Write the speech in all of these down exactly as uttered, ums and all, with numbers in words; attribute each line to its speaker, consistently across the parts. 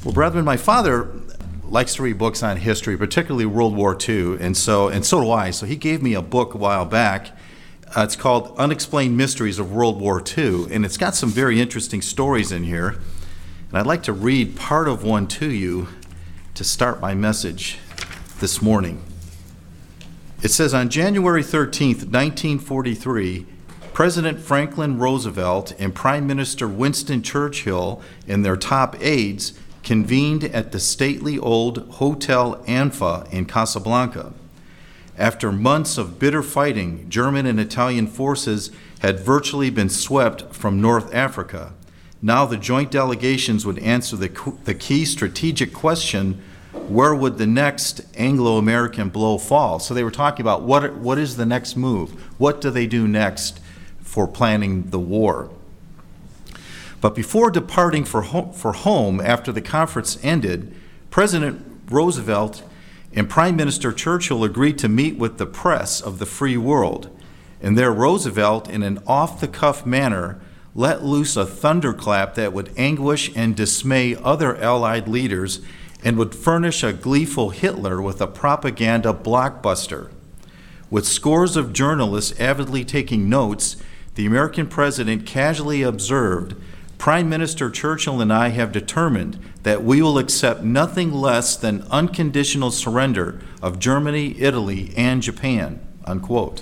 Speaker 1: Well, brethren, my father likes to read books on history, particularly World War Two, and so and so do I. So he gave me a book a while back. Uh, it's called Unexplained Mysteries of World War Two, and it's got some very interesting stories in here. And I'd like to read part of one to you to start my message this morning. It says, on January thirteenth, nineteen forty-three, President Franklin Roosevelt and Prime Minister Winston Churchill and their top aides convened at the stately old Hotel Anfa in Casablanca. After months of bitter fighting, German and Italian forces had virtually been swept from North Africa. Now the joint delegations would answer the, the key strategic question, where would the next Anglo-American blow fall? So they were talking about what, what is the next move? What do they do next for planning the war? But before departing for home, for home after the conference ended, President Roosevelt and Prime Minister Churchill agreed to meet with the press of the free world. And there Roosevelt, in an off-the-cuff manner, let loose a thunderclap that would anguish and dismay other Allied leaders and would furnish a gleeful Hitler with a propaganda blockbuster. With scores of journalists avidly taking notes, the American president casually observed, Prime Minister Churchill and I have determined that we will accept nothing less than unconditional surrender of Germany, Italy, and Japan, unquote.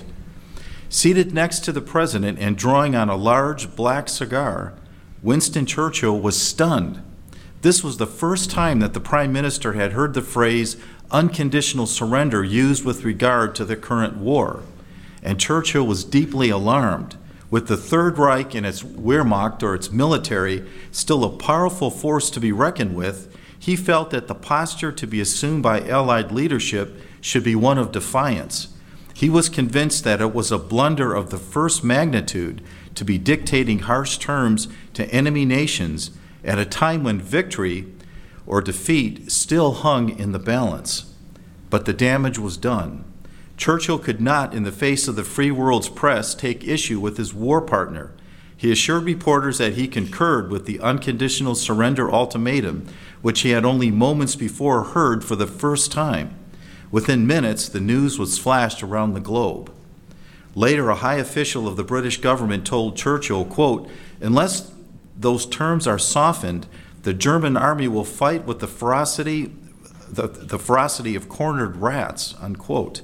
Speaker 1: Seated next to the president and drawing on a large black cigar, Winston Churchill was stunned. This was the first time that the Prime Minister had heard the phrase unconditional surrender used with regard to the current war, and Churchill was deeply alarmed. With the Third Reich and its Wehrmacht, or its military, still a powerful force to be reckoned with, he felt that the posture to be assumed by Allied leadership should be one of defiance. He was convinced that it was a blunder of the first magnitude to be dictating harsh terms to enemy nations at a time when victory or defeat still hung in the balance. But the damage was done. Churchill could not, in the face of the free world's press, take issue with his war partner. He assured reporters that he concurred with the unconditional surrender ultimatum, which he had only moments before heard for the first time. Within minutes, the news was flashed around the globe. Later, a high official of the British government told Churchill, quote, unless those terms are softened, the German army will fight with the ferocity, the, the ferocity of cornered rats, unquote.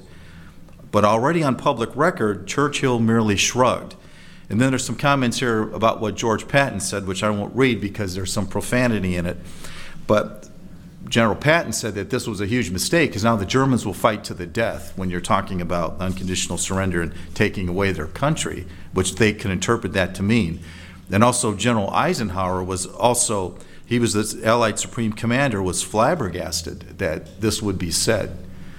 Speaker 1: But already on public record, Churchill merely shrugged. And then there's some comments here about what George Patton said, which I won't read because there's some profanity in it. But General Patton said that this was a huge mistake because now the Germans will fight to the death when you're talking about unconditional surrender and taking away their country, which they can interpret that to mean. And also General Eisenhower was also, he was the Allied Supreme Commander, was flabbergasted that this would be said.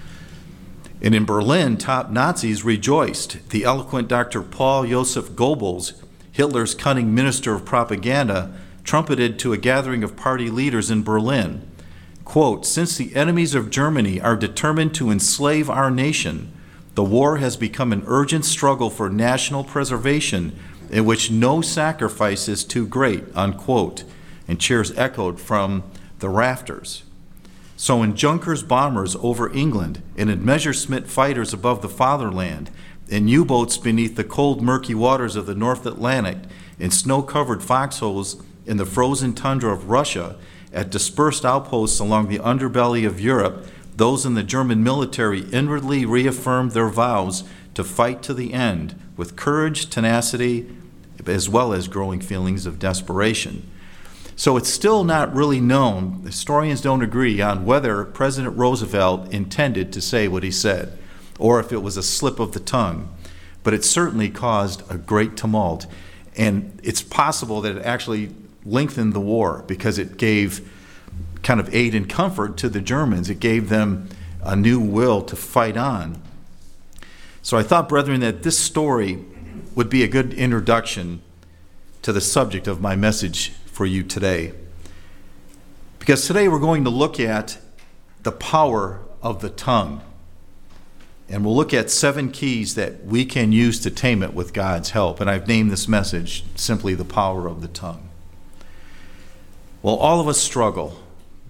Speaker 1: And in Berlin, top Nazis rejoiced. The eloquent Doctor Paul Joseph Goebbels, Hitler's cunning minister of propaganda, trumpeted to a gathering of party leaders in Berlin, quote, since the enemies of Germany are determined to enslave our nation, the war has become an urgent struggle for national preservation in which no sacrifice is too great, unquote. And cheers echoed from the rafters. So in Junkers bombers over England, and in Messerschmitt fighters above the fatherland, in U-boats beneath the cold, murky waters of the North Atlantic, in snow-covered foxholes in the frozen tundra of Russia, at dispersed outposts along the underbelly of Europe, those in the German military inwardly reaffirmed their vows to fight to the end with courage, tenacity, as well as growing feelings of desperation. So it's still not really known, historians don't agree on whether President Roosevelt intended to say what he said, or if it was a slip of the tongue. But it certainly caused a great tumult. And it's possible that it actually lengthened the war because it gave kind of aid and comfort to the Germans. It gave them a new will to fight on. So I thought, brethren, that this story would be a good introduction to the subject of my message for you today. Because today we're going to look at the power of the tongue. And we'll look at seven keys that we can use to tame it with God's help. And I've named this message simply the power of the tongue. Well, all of us struggle.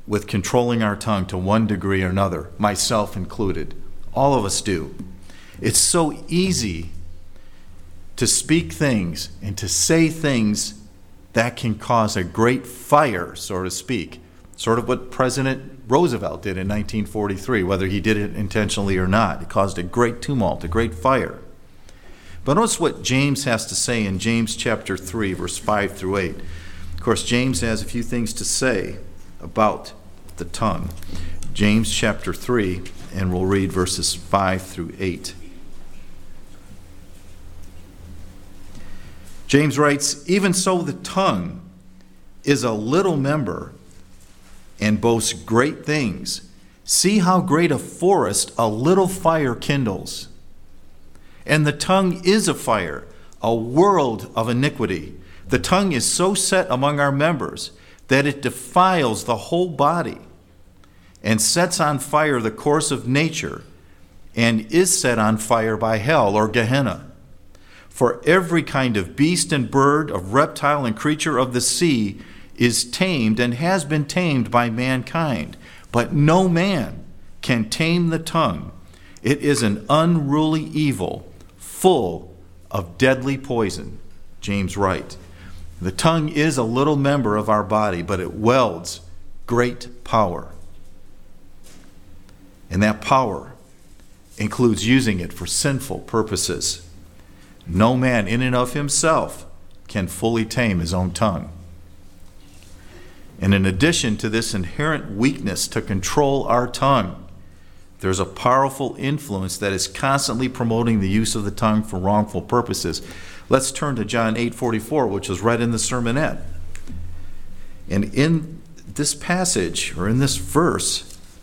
Speaker 1: with controlling our tongue to one degree or another, myself included. All of us do. It's so easy to speak things and to say things that can cause a great fire, so to speak. Sort of what President Roosevelt did in nineteen forty-three, whether he did it intentionally or not. It caused a great tumult, a great fire. But notice what James has to say in James chapter three, verse five through eight. Of course, James has a few things to say about the tongue. James chapter three, and we'll read verses five through eight. James writes, "Even so the tongue is a little member and boasts great things. See how great a forest a little fire kindles. And the tongue is a fire, a world of iniquity. The tongue is so set among our members that it defiles the whole body and sets on fire the course of nature and is set on fire by hell," or Gehenna. "For every kind of beast and bird, of reptile and creature of the sea is tamed and has been tamed by mankind. But no man can tame the tongue. It is an unruly evil, full of deadly poison." James writes. The tongue is a little member of our body, but it wields great power. And that power includes using it for sinful purposes. No man in and of himself can fully tame his own tongue. And in addition to this inherent weakness to control our tongue, there's a powerful influence that is constantly promoting the use of the tongue for wrongful purposes. Let's turn to John eight forty-four, which was read in the sermonette. And in this passage, or in this verse,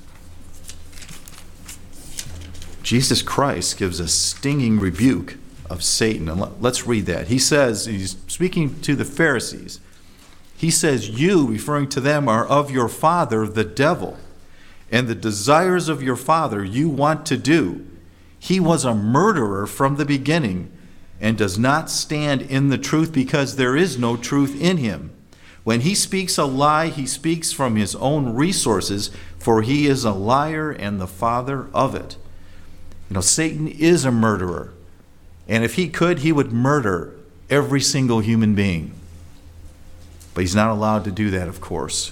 Speaker 1: Jesus Christ gives a stinging rebuke of Satan. And let's read that. He says, he's speaking to the Pharisees. He says, "You," referring to them, "are of your father, the devil, and the desires of your father you want to do. He was a murderer from the beginning and does not stand in the truth because there is no truth in him. When he speaks a lie, he speaks from his own resources, for he is a liar and the father of it." You know, Satan is a murderer. And if he could, he would murder every single human being. But he's not allowed to do that, of course.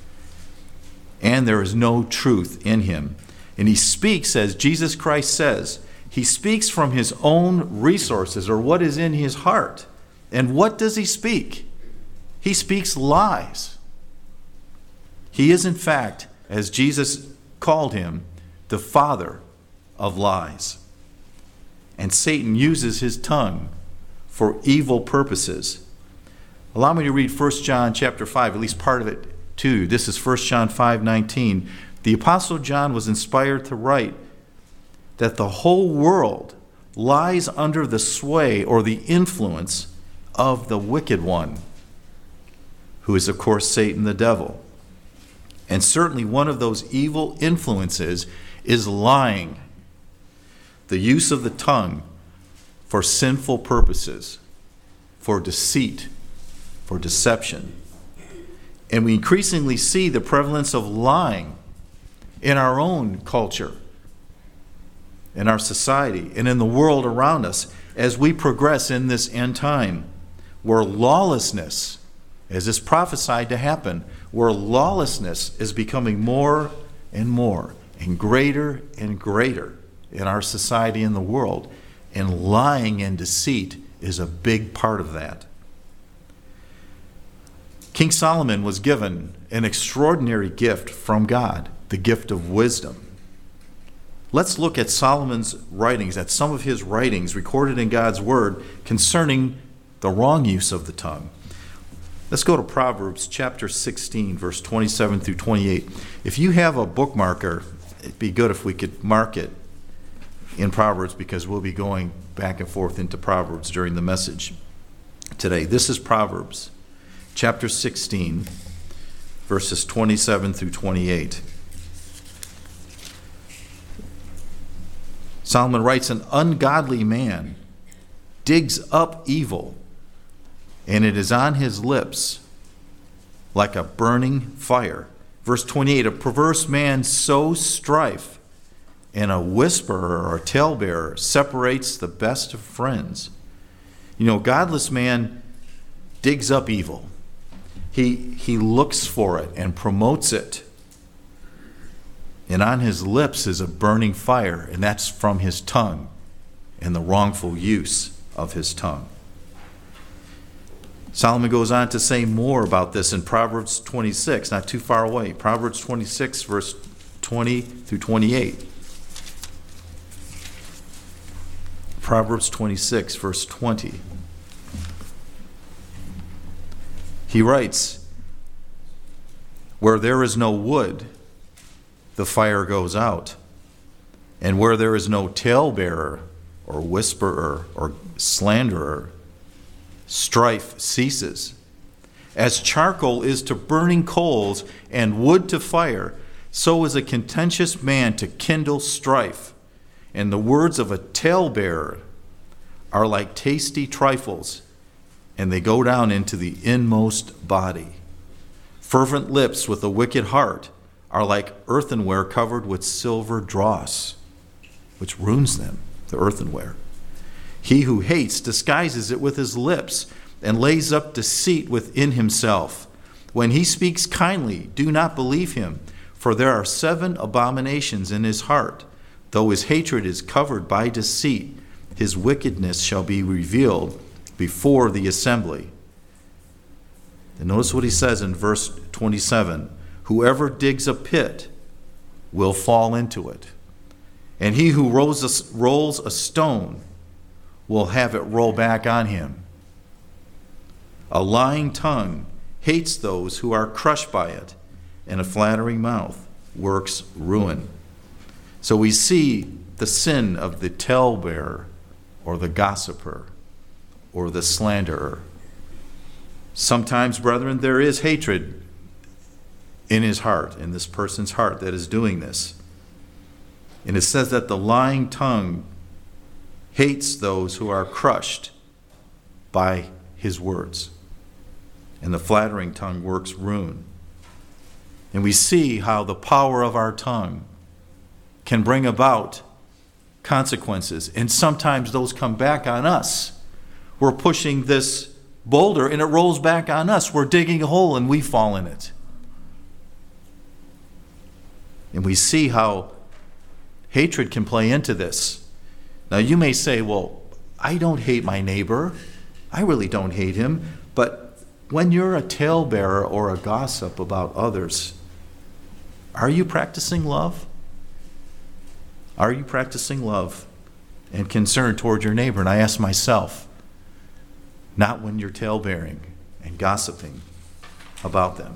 Speaker 1: And there is no truth in him. And he speaks, as Jesus Christ says, he speaks from his own resources, or what is in his heart. And what does he speak? He speaks lies. He is, in fact, as Jesus called him, the father of lies. And Satan uses his tongue for evil purposes. Allow me to read First John chapter five, at least part of it too. This is First John five nineteen. The Apostle John was inspired to write that the whole world lies under the sway or the influence of the wicked one, who is, of course, Satan the devil. And certainly one of those evil influences is lying. The use of the tongue for sinful purposes, for deceit, for deception. And we increasingly see the prevalence of lying in our own culture, in our society, and in the world around us as we progress in this end time, where lawlessness, as is prophesied to happen, where lawlessness is becoming more and more and greater and greater in our society and the world, and lying and deceit is a big part of that. King Solomon was given an extraordinary gift from God, the gift of wisdom. Let's look at Solomon's writings, at some of his writings recorded in God's Word concerning the wrong use of the tongue. Let's go to Proverbs chapter sixteen, verse twenty-seven through twenty-eight. If you have a bookmarker, it'd be good if we could mark it in Proverbs, because we'll be going back and forth into Proverbs during the message today. This is Proverbs chapter sixteen, verses twenty-seven through twenty-eight. Solomon writes, "An ungodly man digs up evil, and it is on his lips like a burning fire. Verse twenty-eight, a perverse man sows strife, and a whisperer or a talebearer separates the best of friends. You know, a godless man digs up evil. He, he looks for it and promotes it. And on his lips is a burning fire, and that's from his tongue and the wrongful use of his tongue. Solomon goes on to say more about this in Proverbs twenty-six, not too far away. Proverbs twenty-six, verse twenty through twenty-eight. Proverbs twenty-six, verse twenty. He writes, where there is no wood, the fire goes out. And where there is no talebearer or whisperer or slanderer, strife ceases. As charcoal is to burning coals and wood to fire, so is a contentious man to kindle strife. And the words of a talebearer are like tasty trifles, and they go down into the inmost body. Fervent lips with a wicked heart are like earthenware covered with silver dross, which ruins them, the earthenware. He who hates disguises it with his lips and lays up deceit within himself. When he speaks kindly, do not believe him, for there are seven abominations in his heart. Though his hatred is covered by deceit, his wickedness shall be revealed before the assembly. And notice what he says in verse twenty-seven. Whoever digs a pit will fall into it, and he who rolls a, rolls a stone will have it roll back on him. A lying tongue hates those who are crushed by it, and a flattering mouth works ruin. So we see the sin of the talebearer or the gossiper or the slanderer. Sometimes, brethren, there is hatred in his heart, in this person's heart that is doing this. And it says that the lying tongue hates those who are crushed by his words, and the flattering tongue works ruin. And we see how the power of our tongue can bring about consequences, and sometimes those come back on us. We're pushing this boulder and it rolls back on us. We're digging a hole and we fall in it. And we see how hatred can play into this. Now you may say, well, I don't hate my neighbor. I really don't hate him. But when you're a talebearer or a gossip about others, are you practicing love? Are you practicing love and concern toward your neighbor? And I ask myself, not when you're talebearing and gossiping about them.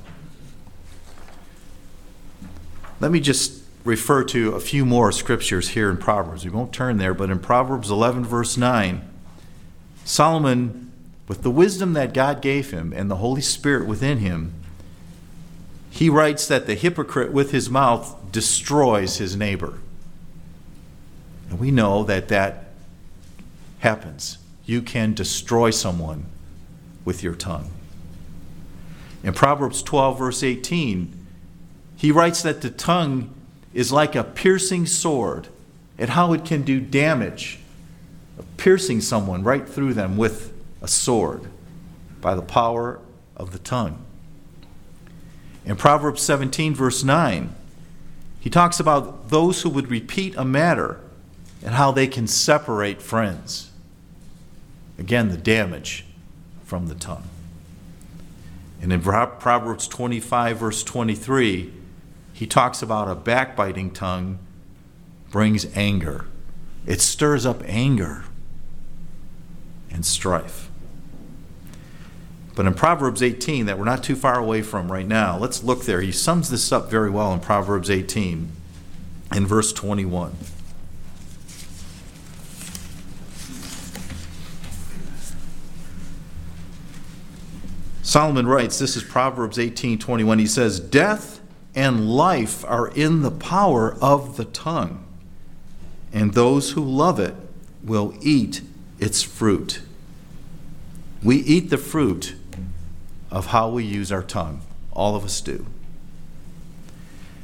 Speaker 1: Let me just refer to a few more scriptures here in Proverbs. We won't turn there, but in Proverbs eleven, verse nine, Solomon, with the wisdom that God gave him and the Holy Spirit within him, he writes that the hypocrite with his mouth destroys his neighbor. And we know that that happens. You can destroy someone with your tongue. In Proverbs twelve, verse eighteen, he writes that the tongue is like a piercing sword, and how it can do damage, of piercing someone right through them with a sword by the power of the tongue. In Proverbs seventeen, verse nine, he talks about those who would repeat a matter and how they can separate friends. Again, the damage from the tongue. And in Proverbs twenty-five, verse twenty-three, he talks about a backbiting tongue brings anger. It stirs up anger and strife. But in Proverbs eighteen, that we're not too far away from right now, let's look there. He sums this up very well in Proverbs eighteen, in verse twenty-one. Solomon writes, this is Proverbs eighteen twenty-one. He says, death and life are in the power of the tongue, and those who love it will eat its fruit. We eat the fruit of how we use our tongue. All of us do.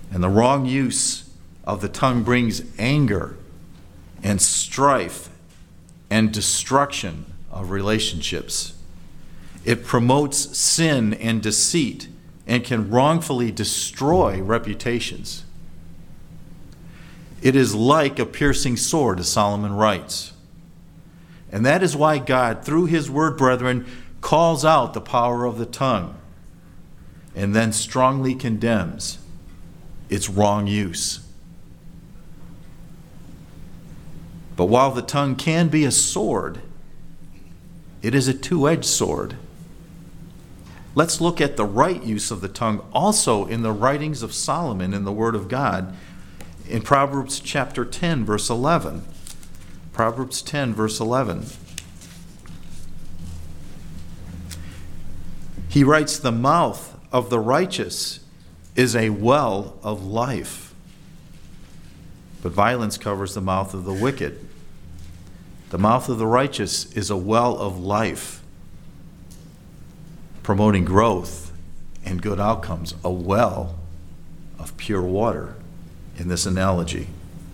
Speaker 1: And the wrong use of the tongue brings anger and strife and destruction of relationships. It promotes sin and deceit and can wrongfully destroy reputations. It is like a piercing sword, as Solomon writes. And that is why God, through his word, brethren, calls out the power of the tongue and then strongly condemns its wrong use. But while the tongue can be a sword, it is a two-edged sword. Let's look at the right use of the tongue also in the writings of Solomon in the Word of God in Proverbs chapter ten, verse eleven. Proverbs ten, verse eleven. He writes, "The mouth of the righteous is a well of life, but violence covers the mouth of the wicked." The mouth of the righteous is a well of life, promoting growth and good outcomes, a well of pure water in this analogy.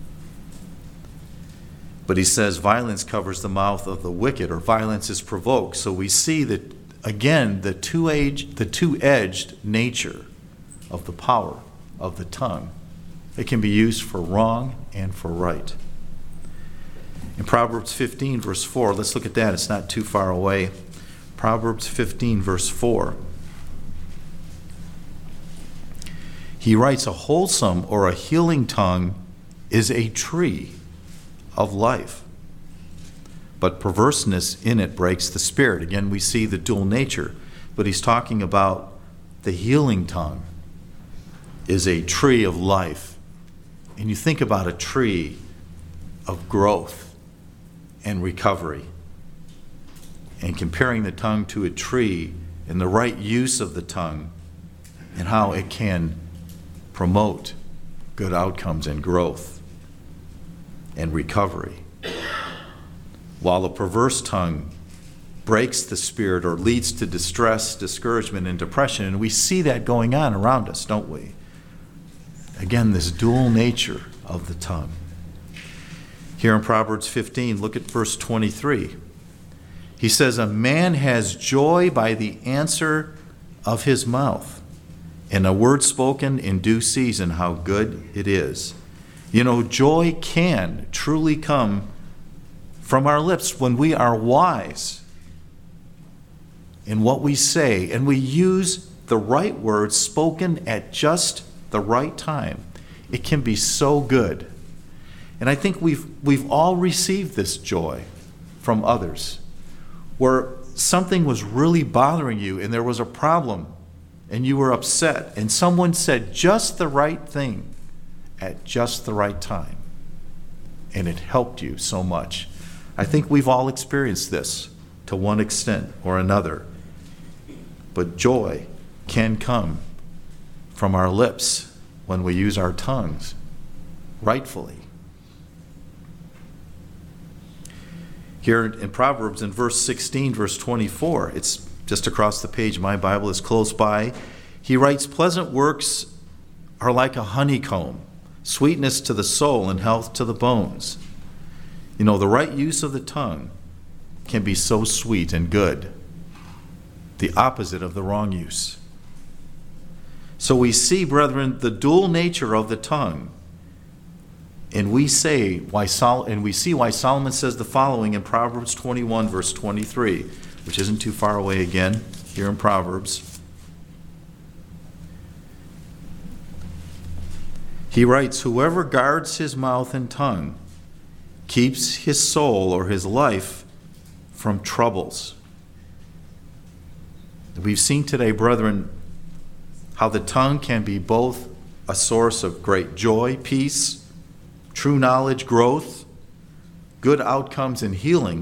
Speaker 1: But he says violence covers the mouth of the wicked, or violence is provoked. So we see that, again, the two-edged, the two-edged nature of the power of the tongue. It can be used for wrong and for right. In Proverbs fifteen, verse four, let's look at that. It's not too far away. Proverbs fifteen, verse four. He writes, "A wholesome or a healing tongue is a tree of life, but perverseness in it breaks the spirit." Again, we see the dual nature, but he's talking about the healing tongue is a tree of life. And you think about a tree of growth and recovery, and comparing the tongue to a tree and the right use of the tongue and how it can promote good outcomes and growth and recovery. While a perverse tongue breaks the spirit or leads to distress, discouragement, and depression. And we see that going on around us, don't we? Again, this dual nature of the tongue. Here in Proverbs fifteen, look at verse twenty-three. He says, "A man has joy by the answer of his mouth, and a word spoken in due season, how good it is." You know, joy can truly come from our lips when we are wise in what we say, and we use the right words spoken at just the right time. It can be so good. And I think we've we've all received this joy from others, where something was really bothering you and there was a problem and you were upset, and someone said just the right thing at just the right time, and it helped you so much. I think we've all experienced this to one extent or another. But joy can come from our lips when we use our tongues rightfully. Here in Proverbs, in verse sixteen, verse twenty-four, it's just across the page. My Bible is close by. He writes, "Pleasant works are like a honeycomb, sweetness to the soul and health to the bones." You know, the right use of the tongue can be so sweet and good, the opposite of the wrong use. So we see, brethren, the dual nature of the tongue. And we say why Sol- and we see why Solomon says the following in Proverbs twenty-one, verse twenty-three, which isn't too far away again, here in Proverbs. He writes, "Whoever guards his mouth and tongue keeps his soul or his life from troubles." We've seen today, brethren, how the tongue can be both a source of great joy, peace, true knowledge, growth, good outcomes, and healing,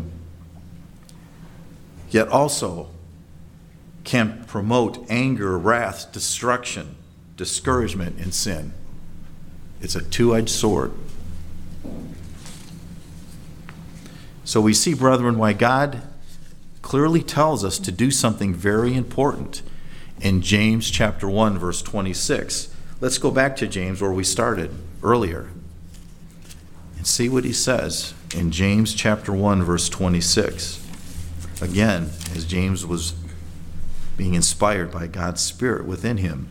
Speaker 1: yet also can promote anger, wrath, destruction, discouragement, and sin. It's a two-edged sword. So we see, brethren, why God clearly tells us to do something very important in James chapter one, verse twenty-six. let's go back to James where we started earlier and see what he says in James chapter one, verse twenty-six. Again, as James was being inspired by God's Spirit within him.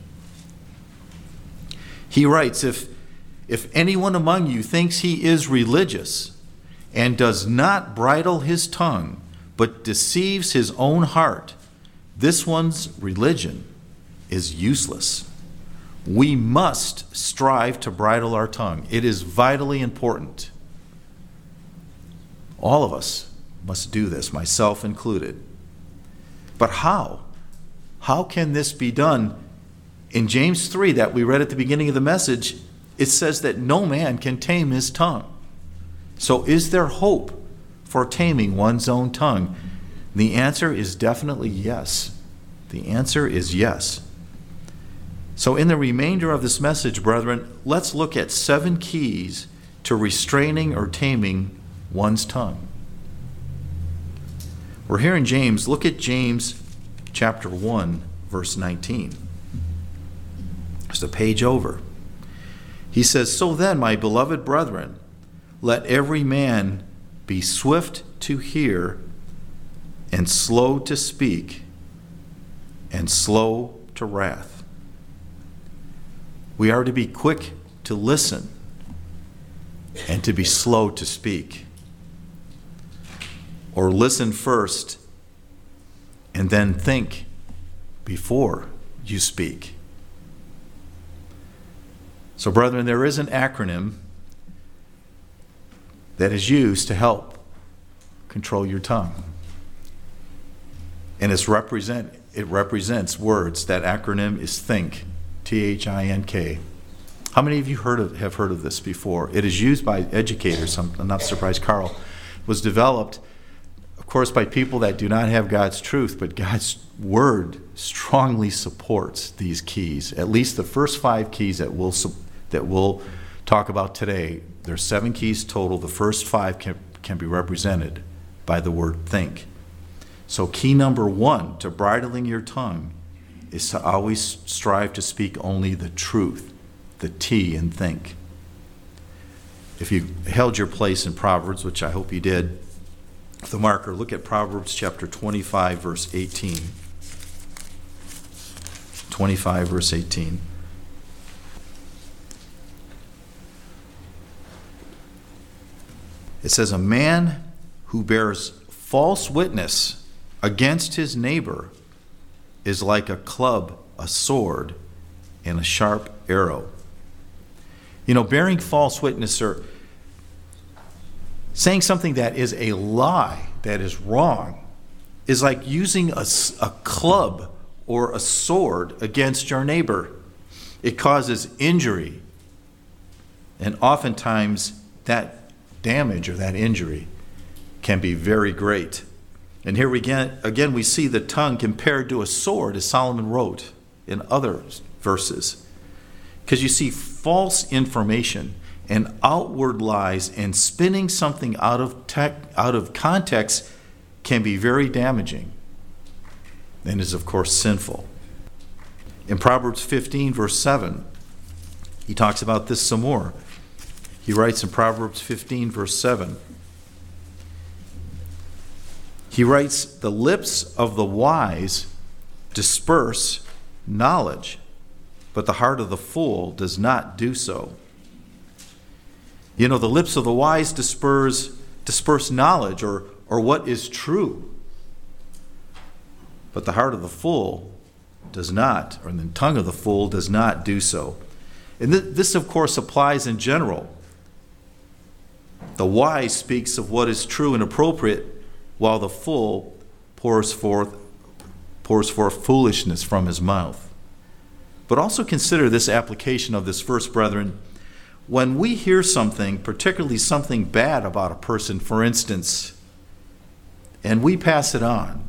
Speaker 1: He writes, if, if anyone among you thinks he is religious and does not bridle his tongue, but deceives his own heart, this one's religion is useless. We must strive to bridle our tongue. It is vitally important. All of us must do this, myself included. But how? How can this be done? In James three that we read at the beginning of the message, it says that no man can tame his tongue. So is there hope for taming one's own tongue? The answer is definitely yes. The answer is yes. So in the remainder of this message, brethren, let's look at seven keys to restraining or taming one's tongue. We're here in James. Look at James chapter one, verse nineteen. Just a page over. He says, so then, my beloved brethren, let every man be swift to hear and slow to speak and slow to wrath. We are to be quick to listen and to be slow to speak. Or listen first and then think before you speak. So, brethren, there is an acronym that is used to help control your tongue. And it's represent, it represents words. That acronym is THINK, T H I N K. How many of you heard of, have heard of this before? It is used by educators. I'm, I'm not surprised Carl. It was developed, of course, by people that do not have God's truth, but God's word strongly supports these keys. At least the first five keys that we'll, that we'll talk about today. There's seven keys total. The first five can, can be represented by the word think. So key number one to bridling your tongue is to always strive to speak only the truth, the T in think. If you held your place in Proverbs, which I hope you did, the marker, look at Proverbs chapter twenty-five, verse eighteen. twenty-five, verse eighteen. It says, a man who bears false witness against his neighbor is like a club, a sword, and a sharp arrow. You know, bearing false witness or saying something that is a lie, that is wrong, is like using a, a club or a sword against your neighbor. It causes injury. And oftentimes that damage or that injury can be very great. And here we again, again we see the tongue compared to a sword, as Solomon wrote in other verses. Because you see false information and outward lies and spinning something out of tech, out of context can be very damaging and is of course sinful. In Proverbs fifteen, verse seven, he talks about this some more. He writes in Proverbs fifteen, verse seven, he writes, the lips of the wise disperse knowledge, but the heart of the fool does not do so. You know, the lips of the wise disperse, disperse knowledge or, or what is true, but the heart of the fool does not, or the tongue of the fool does not do so. And th- this, of course, applies in general. The wise speaks of what is true and appropriate, while the fool pours forth pours forth foolishness from his mouth. But also consider this application of this verse, brethren. When we hear something, particularly something bad about a person, for instance, and we pass it on,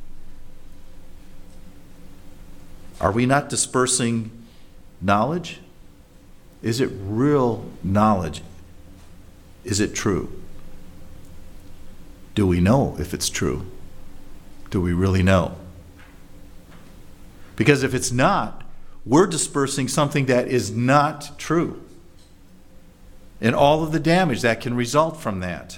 Speaker 1: are we not dispersing knowledge? Is it real knowledge? Is it true? Do we know if it's true? Do we really know? Because if it's not, we're dispersing something that is not true. And all of the damage that can result from that.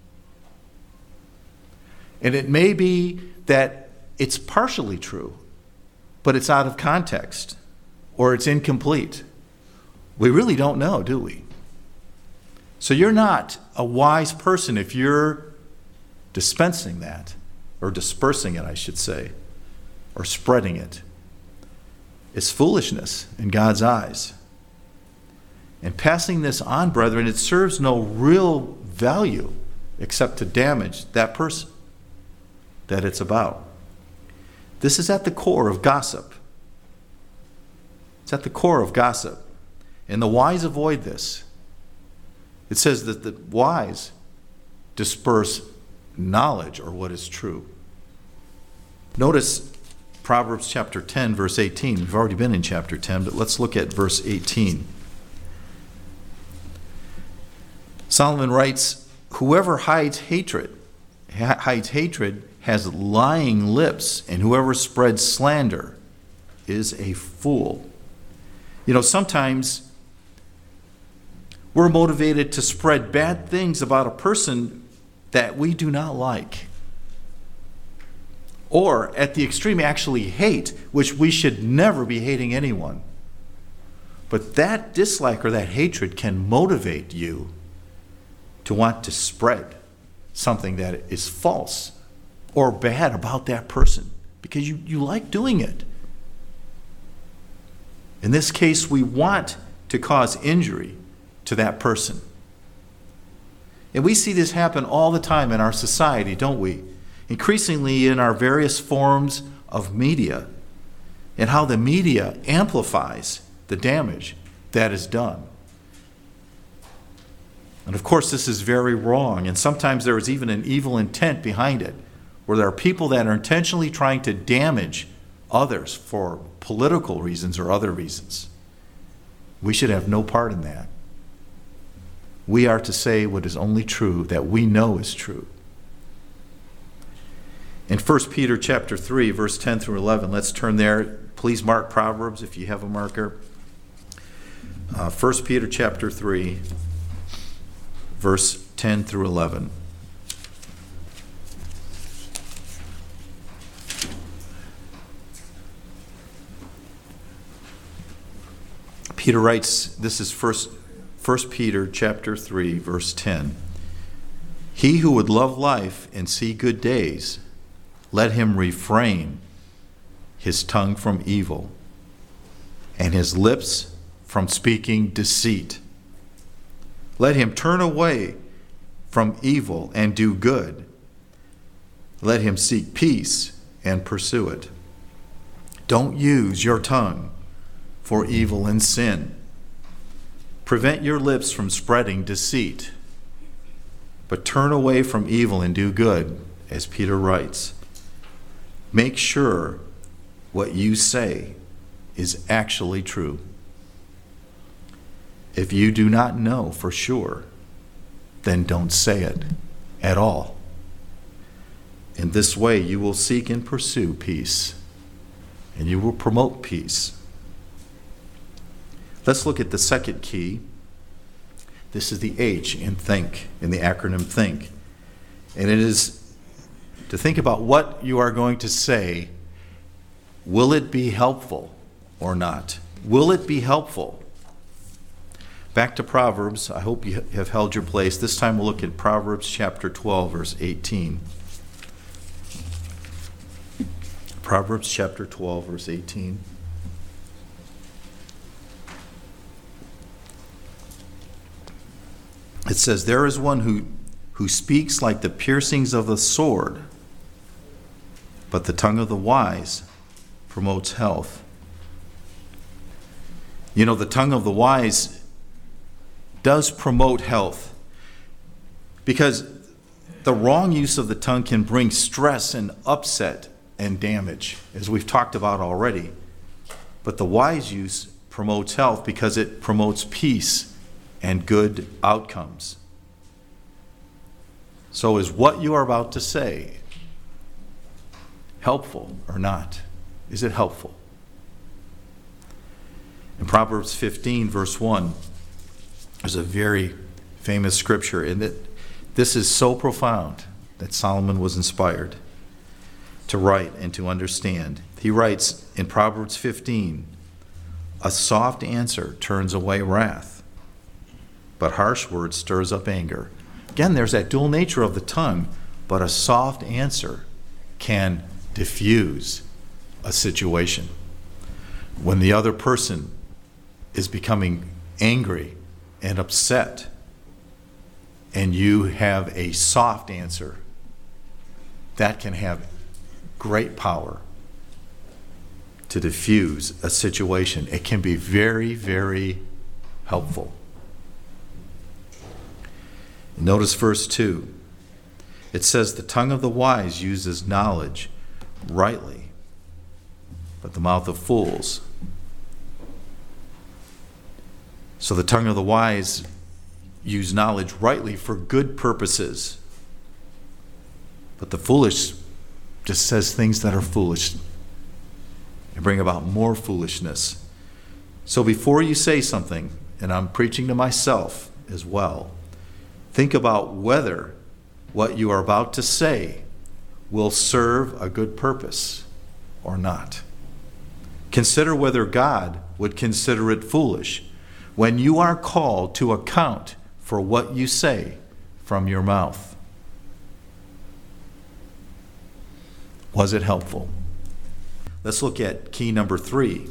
Speaker 1: And it may be that it's partially true, but it's out of context, or it's incomplete. We really don't know, do we? So you're not a wise person if you're dispensing that, or dispersing it, I should say, or spreading it. It's foolishness in God's eyes. And passing this on, brethren, it serves no real value except to damage that person that it's about. This is at the core of gossip. It's at the core of gossip. And the wise avoid this. It says that the wise disperse knowledge, or what is true. Notice Proverbs chapter ten, verse eighteen. We've already been in chapter ten, but let's look at verse eighteen. Solomon writes, whoever hides hatred, hides hatred has lying lips, and whoever spreads slander is a fool. You know, sometimes we're motivated to spread bad things about a person that we do not like. Or, at the extreme, actually hate, which we should never be hating anyone. But that dislike or that hatred can motivate you to want to spread something that is false or bad about that person because you, you like doing it. In this case, we want to cause injury to that person. And we see this happen all the time in our society, don't we? Increasingly in our various forms of media, and how the media amplifies the damage that is done. And of course, this is very wrong, and sometimes there is even an evil intent behind it, where there are people that are intentionally trying to damage others for political reasons or other reasons. We should have no part in that. We are to say what is only true, that we know is true. In First Peter chapter three, verse ten through eleven, let's turn there. Please mark Proverbs if you have a marker. Uh, First Peter chapter three, verse ten through eleven. Peter writes, this is first, First Peter chapter three, verse ten. He who would love life and see good days, let him refrain his tongue from evil and his lips from speaking deceit. Let him turn away from evil and do good. Let him seek peace and pursue it. Don't use your tongue for evil and sin. Prevent your lips from spreading deceit, but turn away from evil and do good, as Peter writes. Make sure what you say is actually true. If you do not know for sure, then don't say it at all. In this way, you will seek and pursue peace, and you will promote peace. Let's look at the second key. This is the H in think, in the acronym THINK. And it is to think about what you are going to say. Will it be helpful or not? Will it be helpful? Back to Proverbs. I hope you have held your place. This time we'll look at Proverbs chapter twelve, verse eighteen. Proverbs chapter twelve, verse eighteen. It says, there is one who, who speaks like the piercings of the sword, but the tongue of the wise promotes health. You know, the tongue of the wise does promote health, because the wrong use of the tongue can bring stress and upset and damage, as we've talked about already. But the wise use promotes health because it promotes peace and good outcomes. So is what you are about to say helpful or not? Is it helpful? In Proverbs fifteen, verse one, there's a very famous scripture, and that this is so profound that Solomon was inspired to write and to understand. He writes in Proverbs fifteen, "A soft answer turns away wrath, but harsh words stirs up anger." Again, there's that dual nature of the tongue, but a soft answer can diffuse a situation. When the other person is becoming angry and upset, and you have a soft answer, that can have great power to diffuse a situation. It can be very, very helpful. Notice verse two. It says, "The tongue of the wise uses knowledge rightly, but the mouth of fools." So the tongue of the wise use knowledge rightly for good purposes, but the foolish just says things that are foolish and bring about more foolishness. So before you say something, and I'm preaching to myself as well, think about whether what you are about to say will serve a good purpose or not. Consider whether God would consider it foolish when you are called to account for what you say from your mouth. Was it helpful? Let's look at key number three.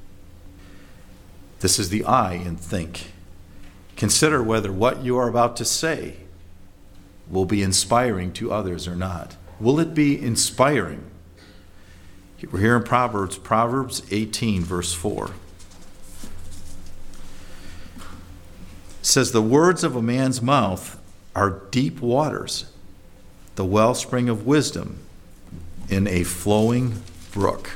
Speaker 1: This is the I in think. Consider whether what you are about to say will be inspiring to others or not. Will it be inspiring? We're here in Proverbs, Proverbs eighteen, verse four. It says, "The words of a man's mouth are deep waters, the wellspring of wisdom in a flowing brook."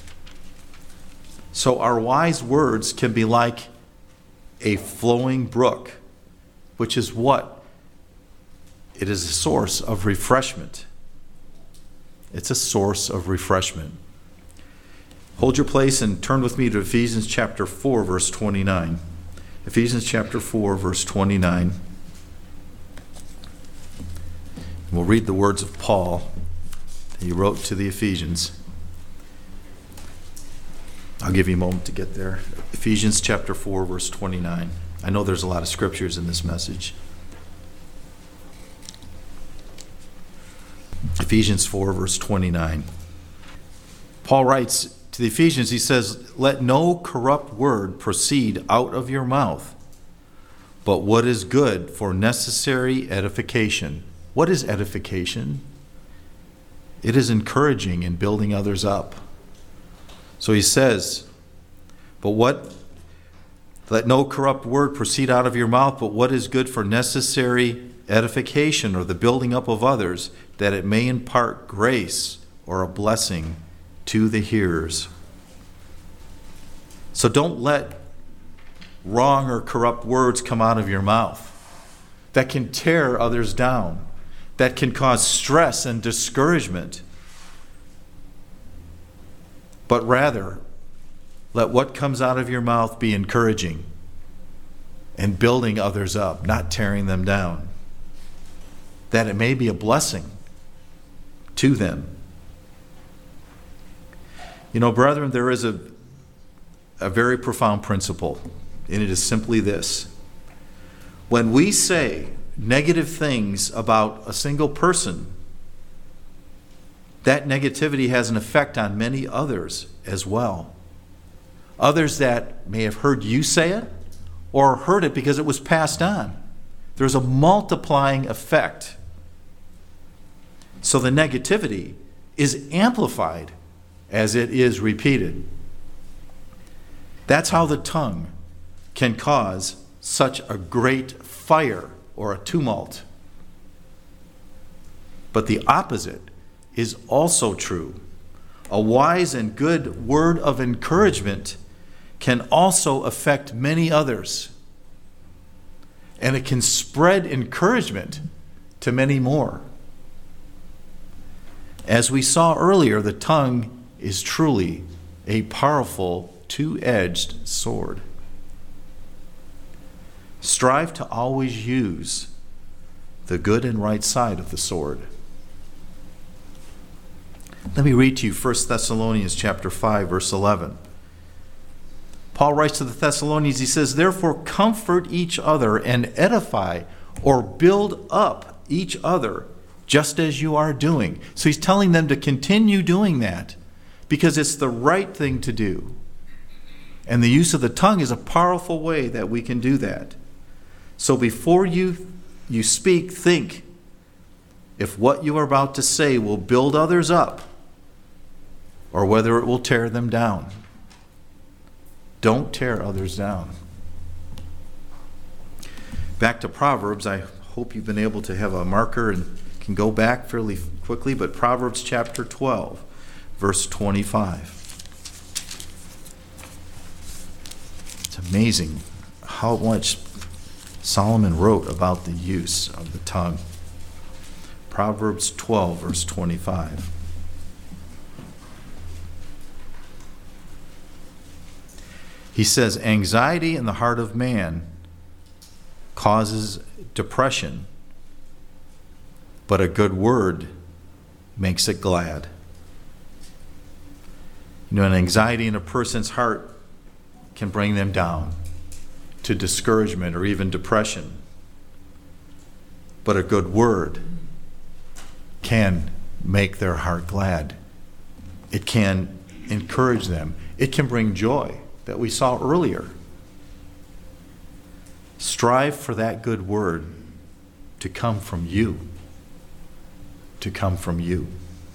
Speaker 1: So our wise words can be like a flowing brook, which is what? It is a source of refreshment. It's a source of refreshment. Hold your place and turn with me to Ephesians chapter four, verse twenty-nine. Ephesians chapter four, verse twenty-nine. We'll read the words of Paul that he wrote to the Ephesians. I'll give you a moment to get there. Ephesians chapter four, verse twenty-nine. I know there's a lot of scriptures in this message. Ephesians four, verse twenty-nine. Paul writes to the Ephesians, he says, "Let no corrupt word proceed out of your mouth, but what is good for necessary edification." What is edification? It is encouraging and building others up. So he says, but what, let no corrupt word proceed out of your mouth, but what is good for necessary edification, or the building up of others, that it may impart grace or a blessing to the hearers. So don't let wrong or corrupt words come out of your mouth that can tear others down, that can cause stress and discouragement. But rather, let what comes out of your mouth be encouraging and building others up, not tearing them down, that it may be a blessing to them. You know, brethren, there is a, a very profound principle, and it is simply this. When we say negative things about a single person, that negativity has an effect on many others as well. Others that may have heard you say it or heard it because it was passed on. There's a multiplying effect. So the negativity is amplified as it is repeated. That's how the tongue can cause such a great fire or a tumult. But the opposite is also true. A wise and good word of encouragement can also affect many others. And it can spread encouragement to many more. As we saw earlier, the tongue is truly a powerful two-edged sword. Strive to always use the good and right side of the sword. Let me read to you First Thessalonians chapter five, verse eleven. Paul writes to the Thessalonians, he says, "Therefore comfort each other and edify or build up each other, just as you are doing." So he's telling them to continue doing that because it's the right thing to do. And the use of the tongue is a powerful way that we can do that. So before you, you speak, think if what you are about to say will build others up or whether it will tear them down. Don't tear others down. Back to Proverbs. I hope you've been able to have a marker and can go back fairly quickly, but Proverbs chapter twelve, verse twenty-five. It's amazing how much Solomon wrote about the use of the tongue. Proverbs twelve, verse twenty-five. He says, "Anxiety in the heart of man causes depression, but a good word makes it glad." You know, an anxiety in a person's heart can bring them down to discouragement or even depression. But a good word can make their heart glad. It can encourage them. It can bring joy that we saw earlier. Strive for that good word to come from you. To come from you.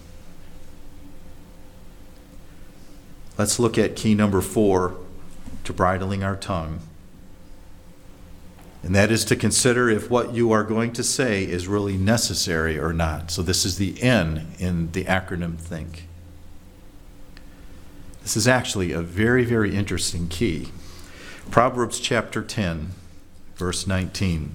Speaker 1: Let's look at key number four to bridling our tongue. And that is to consider if what you are going to say is really necessary or not. So this is the N in the acronym THINK. This is actually a very, very interesting key. Proverbs chapter ten, verse nineteen.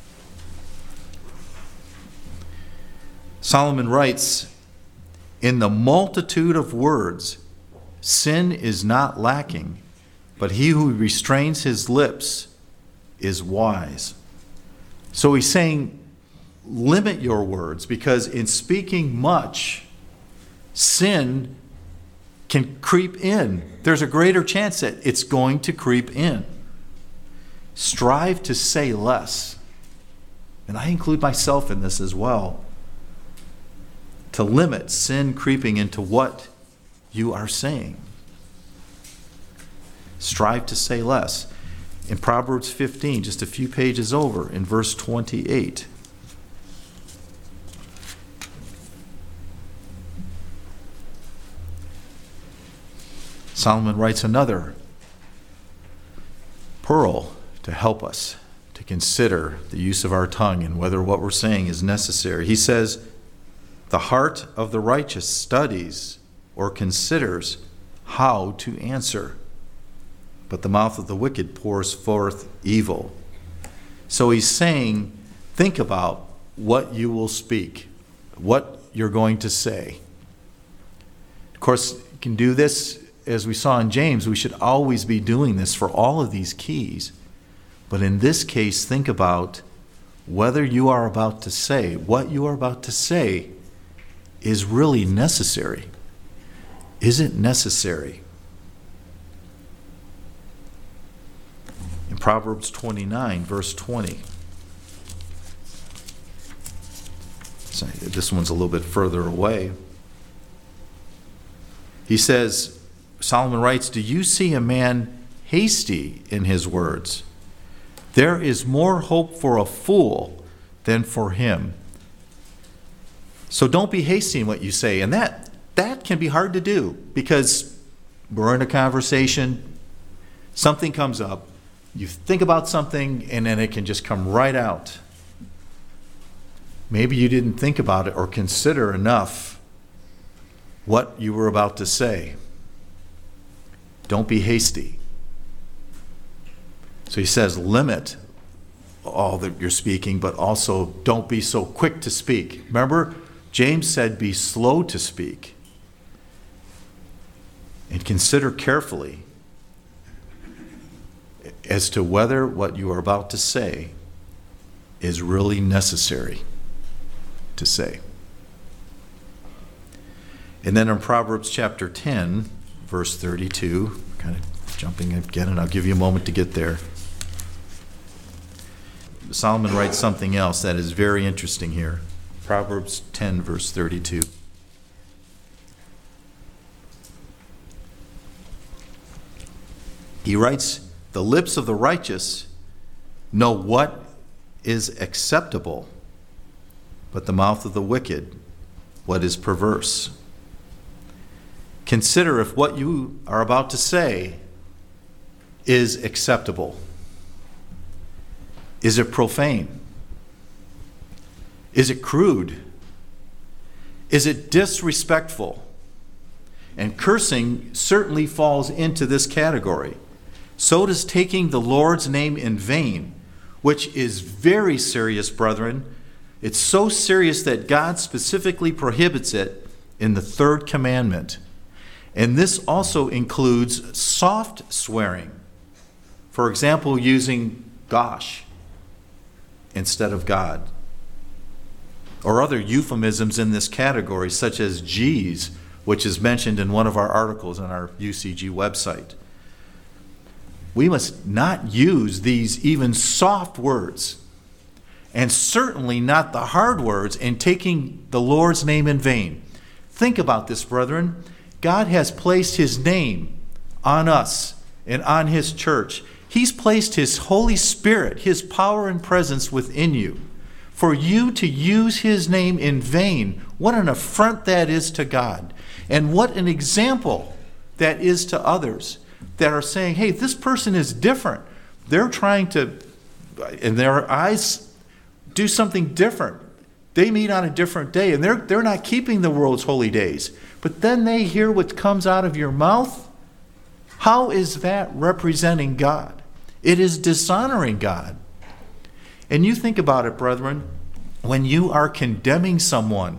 Speaker 1: Solomon writes, "In the multitude of words, sin is not lacking, but he who restrains his lips is wise." So he's saying, limit your words, because in speaking much, sin can creep in. There's a greater chance that it's going to creep in. Strive to say less. And I include myself in this as well. To limit sin creeping into what you are saying. Strive to say less. In Proverbs fifteen, just a few pages over, in verse twenty-eight. Solomon writes another pearl to help us to consider the use of our tongue and whether what we're saying is necessary. He says, "The heart of the righteous studies or considers how to answer, but the mouth of the wicked pours forth evil." So he's saying, think about what you will speak, what you're going to say. Of course, you can do this, as we saw in James. We should always be doing this for all of these keys. But in this case, think about whether you are about to say, what you are about to say is really necessary. Is it necessary? In Proverbs twenty-nine, verse twenty. So this one's a little bit further away. He says, Solomon writes, "Do you see a man hasty in his words? There is more hope for a fool than for him." So don't be hasty in what you say. And that, that can be hard to do because we're in a conversation, something comes up, you think about something, and then it can just come right out. Maybe you didn't think about it or consider enough what you were about to say. Don't be hasty. So he says, limit all that you're speaking, but also don't be so quick to speak. Remember, James said, be slow to speak. And consider carefully as to whether what you are about to say is really necessary to say. And then in Proverbs chapter ten, verse thirty-two, kind of jumping again, and I'll give you a moment to get there. Solomon writes something else that is very interesting here. Proverbs ten, verse thirty-two. He writes, "The lips of the righteous know what is acceptable, but the mouth of the wicked what is perverse." Consider if what you are about to say is acceptable. Is it profane? Is it crude? Is it disrespectful? And cursing certainly falls into this category. So does taking the Lord's name in vain, which is very serious, brethren. It's so serious that God specifically prohibits it in the third commandment. And this also includes soft swearing. For example, using gosh instead of God. Or other euphemisms in this category, such as geez, which is mentioned in one of our articles on our U C G website. We must not use these even soft words, and certainly not the hard words in taking the Lord's name in vain. Think about this, brethren. God has placed his name on us and on his church. He's placed his Holy Spirit, his power and presence within you. For you to use his name in vain, what an affront that is to God. And what an example that is to others that are saying, hey, this person is different. They're trying to, in their eyes, do something different. They meet on a different day, and they're, they're not keeping the world's holy days. But then they hear what comes out of your mouth. How is that representing God? It is dishonoring God. And you think about it, brethren, when you are condemning someone,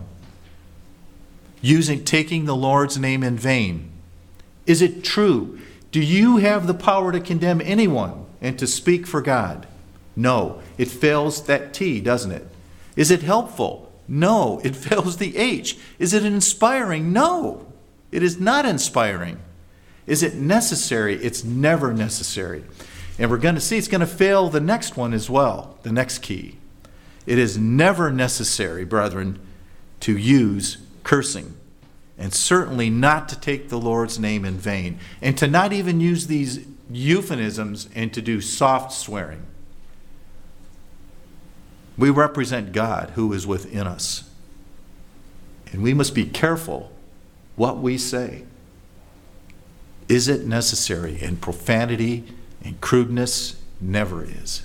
Speaker 1: using, taking the Lord's name in vain, is it true? Do you have the power to condemn anyone and to speak for God? No. It fails that T, doesn't it? Is it helpful? No. It fails the H. Is it inspiring? No. It is not inspiring. Is it necessary? It's never necessary. And we're going to see it's going to fail the next one as well, the next key. It is never necessary, brethren, to use cursing, and certainly not to take the Lord's name in vain, and to not even use these euphemisms and to do soft swearing. We represent God who is within us, and we must be careful what we say. Is it necessary? And profanity and crudeness never is.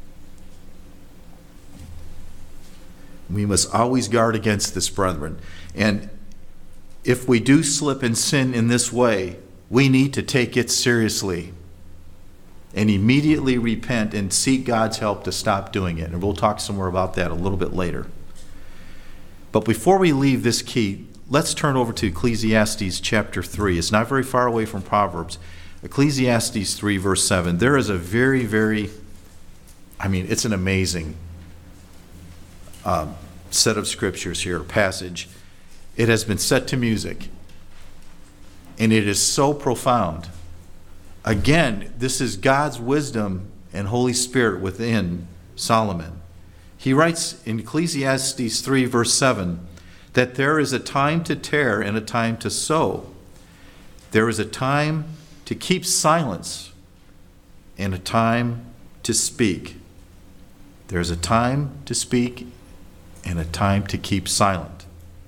Speaker 1: We must always guard against this, brethren. And if we do slip and sin in this way, we need to take it seriously and immediately repent and seek God's help to stop doing it. And we'll talk some more about that a little bit later. But before we leave this key, let's turn over to Ecclesiastes chapter three. It's not very far away from Proverbs. Ecclesiastes three, verse seven. There is a very, very, I mean, it's an amazing um, set of scriptures here, passage. It has been set to music, and it is so profound. Again, this is God's wisdom and Holy Spirit within Solomon. He writes in Ecclesiastes three, verse seven, that there is a time to tear and a time to sow. There is a time to keep silence and a time to speak. There is a time to speak and a time to keep silent.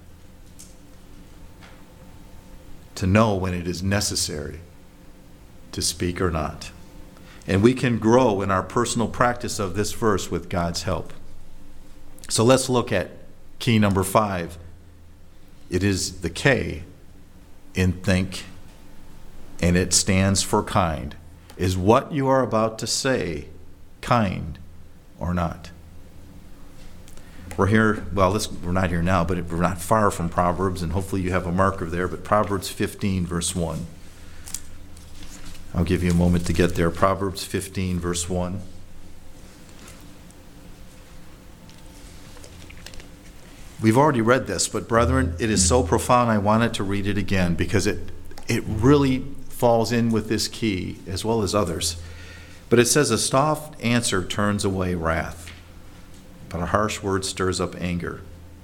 Speaker 1: To know when it is necessary to speak or not. And we can grow in our personal practice of this verse with God's help. So let's look at key number five. It is the K in think, and it stands for kind. Is what you are about to say kind or not? We're here, well, this, we're not here now, but we're not far from Proverbs, and hopefully you have a marker there, but Proverbs fifteen, verse one. I'll give you a moment to get there. Proverbs fifteen, verse one. We've already read this, but brethren, it is so profound I wanted to read it again because it, it really falls in with this key as well as others. But it says, a soft answer turns away wrath, but a harsh word stirs up anger.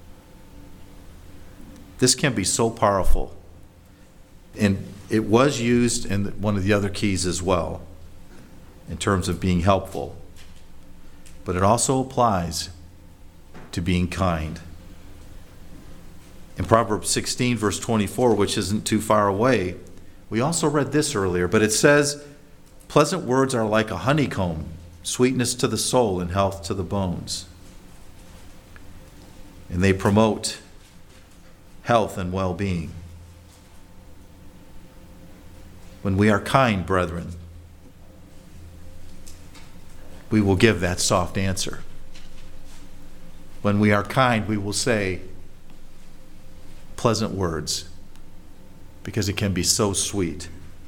Speaker 1: This can be so powerful. And it was used in one of the other keys as well, in terms of being helpful. But it also applies to being kind. In Proverbs sixteen, verse twenty-four, which isn't too far away, we also read this earlier, but it says, pleasant words are like a honeycomb, sweetness to the soul and health to the bones. And they promote health and well-being. When we are kind, brethren, we will give that soft answer. When we are kind, we will say pleasant words, because it can be so sweet,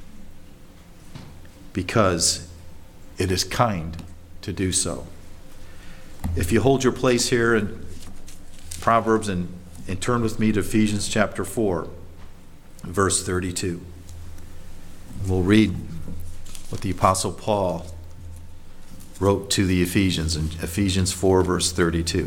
Speaker 1: because it is kind to do so. If you hold your place here in Proverbs and, and turn with me to Ephesians chapter four, verse thirty-two. We'll read what the Apostle Paul wrote to the Ephesians in Ephesians four, verse thirty-two.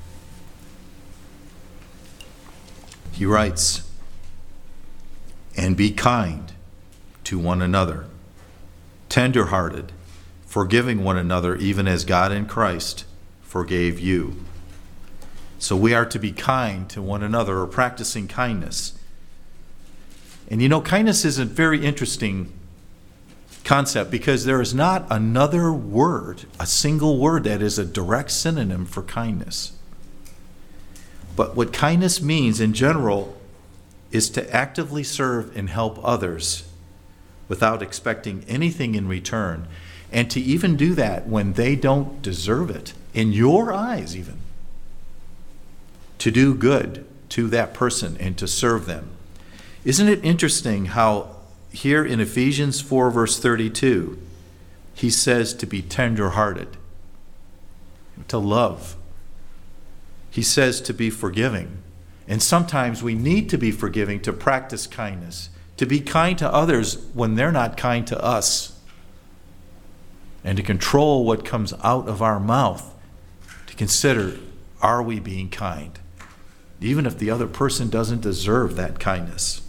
Speaker 1: He writes, and be kind to one another, tender-hearted, forgiving one another, even as God in Christ forgave you. So we are to be kind to one another, or practicing kindness. And you know, kindness is a very interesting concept because there is not another word, a single word that is a direct synonym for kindness. But what kindness means in general is to actively serve and help others without expecting anything in return, and to even do that when they don't deserve it, in your eyes even. To do good to that person and to serve them. Isn't it interesting how here in Ephesians four, verse thirty-two, he says to be tender-hearted, to love. He says to be forgiving. And sometimes we need to be forgiving to practice kindness, to be kind to others when they're not kind to us, and to control what comes out of our mouth, to consider, are we being kind? Even if the other person doesn't deserve that kindness.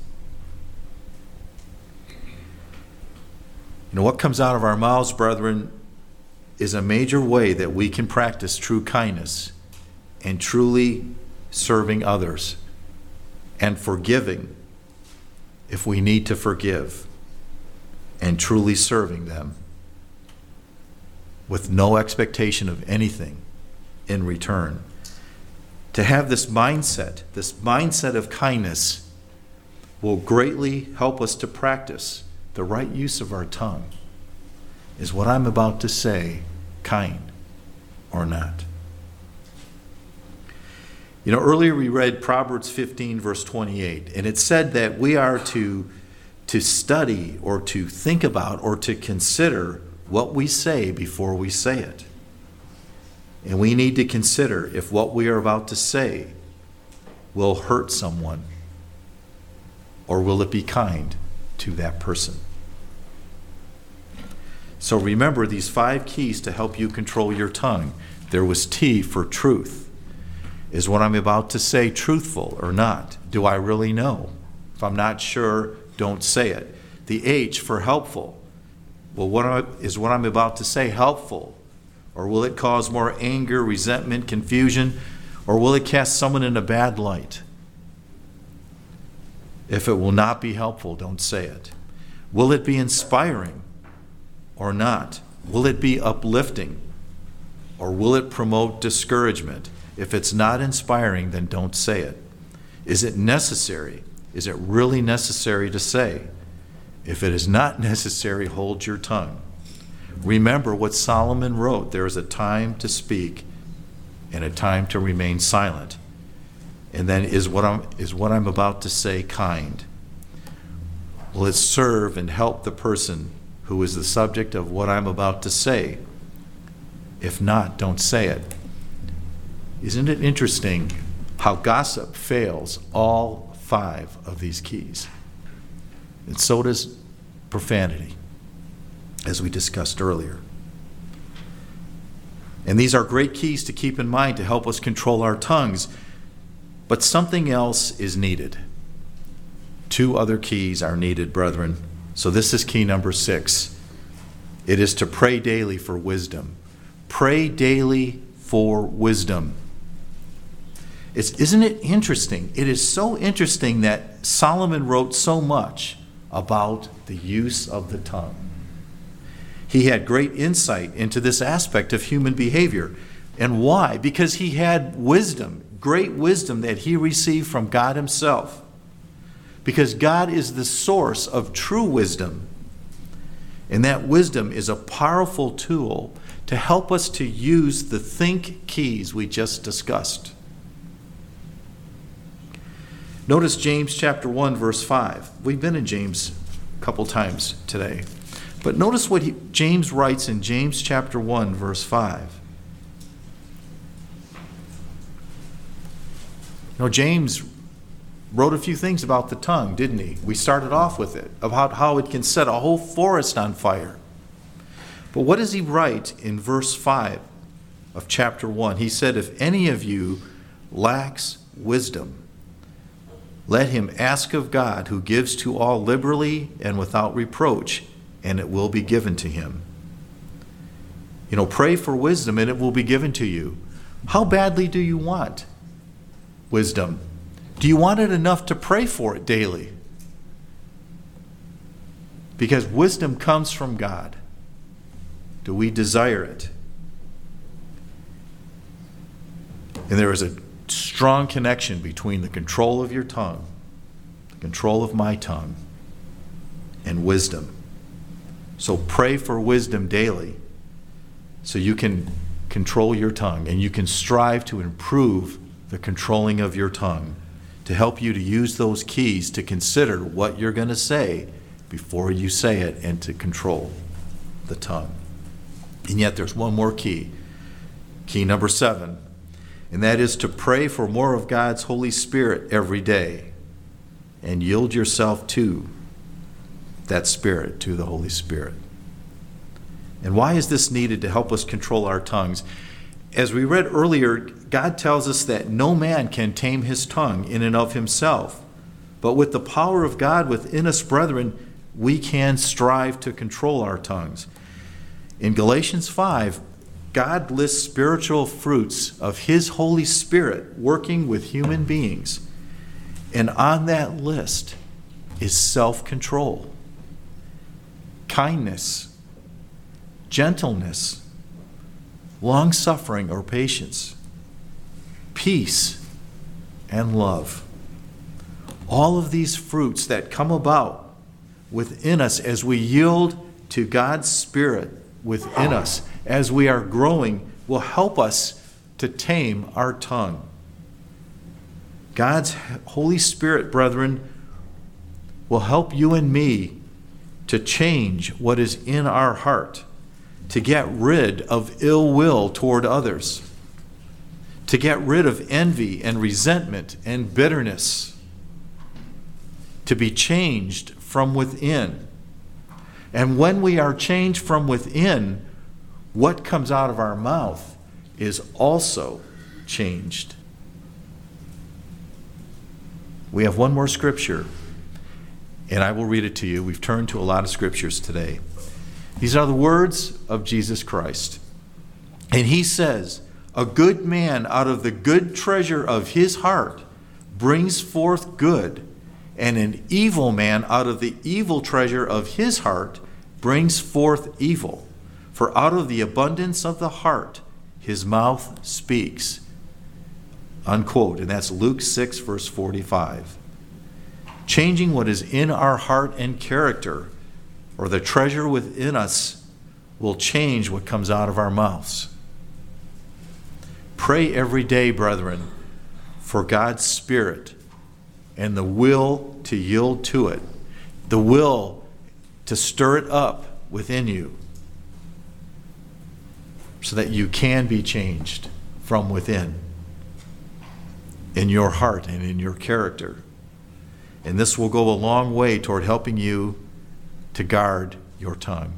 Speaker 1: You know, what comes out of our mouths, brethren, is a major way that we can practice true kindness and truly serving others and forgiving if we need to forgive, and truly serving them with no expectation of anything in return. To have this mindset, this mindset of kindness, will greatly help us to practice the right use of our tongue. Is what I'm about to say kind or not? You know, earlier we read Proverbs fifteen, verse twenty-eight, and it said that we are to, to study or to think about or to consider what we say before we say it. And we need to consider if what we are about to say will hurt someone, or will it be kind to that person. So remember these five keys to help you control your tongue. There was T for truth. Is what I'm about to say truthful or not? Do I really know? If I'm not sure, don't say it. The H for helpful. Well, what am I, is what I'm about to say helpful? Or will it cause more anger, resentment, confusion? Or will it cast someone in a bad light? If it will not be helpful, don't say it. Will it be inspiring or not? Will it be uplifting? Or will it promote discouragement? If it's not inspiring, then don't say it. Is it necessary? Is it really necessary to say? If it is not necessary, hold your tongue. Remember what Solomon wrote. There is a time to speak and a time to remain silent. And then is what I'm, is what I'm about to say kind? Will it serve and help the person who is the subject of what I'm about to say. If not, don't say it. Isn't it interesting how gossip fails all five of these keys? And so does profanity, as we discussed earlier. And these are great keys to keep in mind to help us control our tongues. But something else is needed. Two other keys are needed, brethren. So this is key number six. It is to pray daily for wisdom. Pray daily for wisdom. It's, isn't it interesting? It is so interesting that Solomon wrote so much about the use of the tongue. He had great insight into this aspect of human behavior. And why? Because he had wisdom, great wisdom that he received from God himself. Because God is the source of true wisdom. And that wisdom is a powerful tool to help us to use the think keys we just discussed. Notice James chapter one, verse five. We've been in James a couple times today. But notice what he, James writes in James chapter one, verse five. You know, James wrote a few things about the tongue, didn't he? We started off with it, about how it can set a whole forest on fire. But what does he write in verse five of chapter one? He said, if any of you lacks wisdom, let him ask of God, who gives to all liberally and without reproach, and it will be given to him. You know, pray for wisdom and it will be given to you. How badly do you want wisdom? Do you want it enough to pray for it daily? Because wisdom comes from God. Do we desire it? And there is a strong connection between the control of your tongue, the control of my tongue, and wisdom. So pray for wisdom daily so you can control your tongue and you can strive to improve the controlling of your tongue to help you to use those keys to consider what you're going to say before you say it and to control the tongue. And yet there's one more key, key number seven, and that is to pray for more of God's Holy Spirit every day and yield yourself to that Spirit, to the Holy Spirit. And why is this needed to help us control our tongues? As we read earlier, God tells us that no man can tame his tongue in and of himself. But with the power of God within us, brethren, we can strive to control our tongues. In Galatians five, God lists spiritual fruits of his Holy Spirit working with human beings. And on that list is self-control, kindness, gentleness, long-suffering or patience, peace, and love. All of these fruits that come about within us as we yield to God's Spirit within us, as we are growing, will help us to tame our tongue. God's Holy Spirit, brethren, will help you and me to change what is in our heart, to get rid of ill will toward others, to get rid of envy and resentment and bitterness, to be changed from within. And when we are changed from within, what comes out of our mouth is also changed. We have one more scripture, and I will read it to you. We've turned to a lot of scriptures today. These are the words of Jesus Christ. And he says, a good man out of the good treasure of his heart brings forth good, and an evil man out of the evil treasure of his heart brings forth evil. For out of the abundance of the heart, his mouth speaks. Unquote. And that's Luke six, verse forty-five. Changing what is in our heart and character, or the treasure within us, will change what comes out of our mouths. Pray every day, brethren, for God's Spirit and the will to yield to it, the will to stir it up within you so that you can be changed from within in your heart and in your character. And this will go a long way toward helping you to guard your tongue.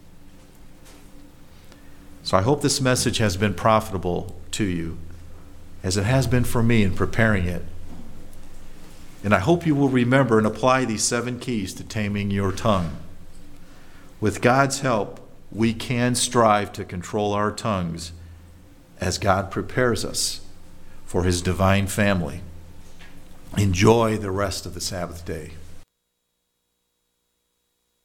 Speaker 1: So I hope this message has been profitable to you, as it has been for me in preparing it. And I hope you will remember and apply these seven keys to taming your tongue. With God's help, we can strive to control our tongues as God prepares us for his divine family. Enjoy the rest of the Sabbath day.